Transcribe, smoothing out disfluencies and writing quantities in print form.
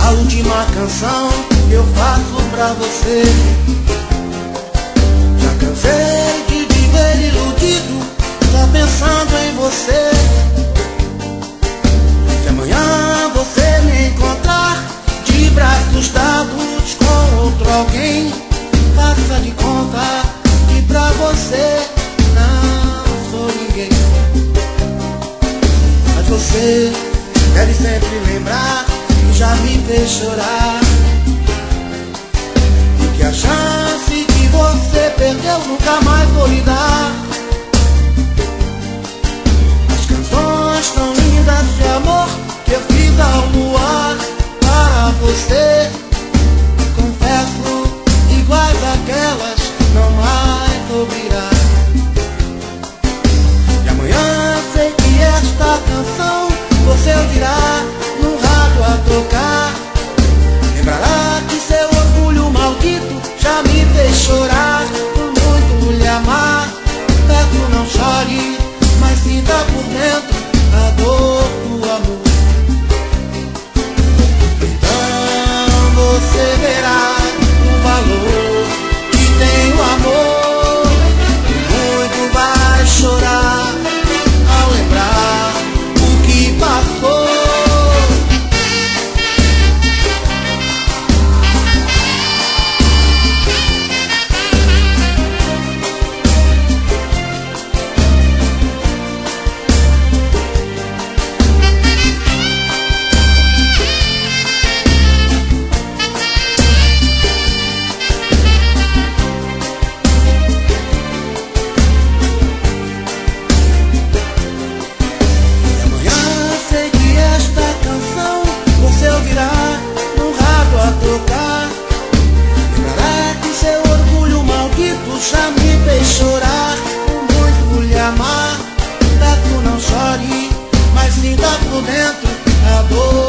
a última canção que eu faço pra você. Já cansei de viver iludido, só pensando em você. Se amanhã você me encontrar de braços dados com outro alguém, faça de conta que pra você não sou ninguém. Mas você deve sempre lembrar que já me fez chorar, e que a chance que você perdeu nunca mais vou lhe dar. As canções tão lindas de amor que eu fiz ao luar para você, confesso, iguais àquelas não mais ouvirá. E amanhã sei que esta canção você ouvirá no rádio a tocar. Lembrará que seu orgulho maldito já me fez chorar por muito lhe amar. Peço, não chore, mas sinta por dentro a dor do amor. Então você verá o valor que tem o amor, e muito vai chorar ao lembrar o que passou. Lembrará que seu orgulho maldito já me fez chorar por muito lhe amar. Peço, não chore, mas sinta por dentro a dor.